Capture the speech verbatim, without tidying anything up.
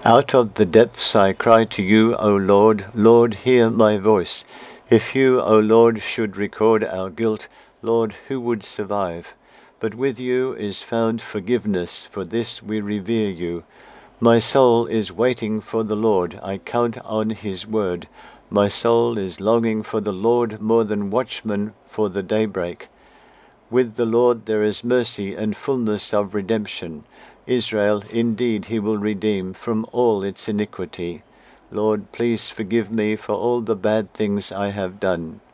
Out of the depths I cry to you, O Lord. Lord, hear my voice. If you, O Lord, should record our guilt, Lord, who would survive? But with you is found forgiveness, for this we revere you. My soul is waiting for the Lord, I count on his word. My soul is longing for the Lord more than watchmen for the daybreak. With the Lord there is mercy and fullness of redemption. Israel, indeed, he will redeem from all its iniquity. Lord, please forgive me for all the bad things I have done.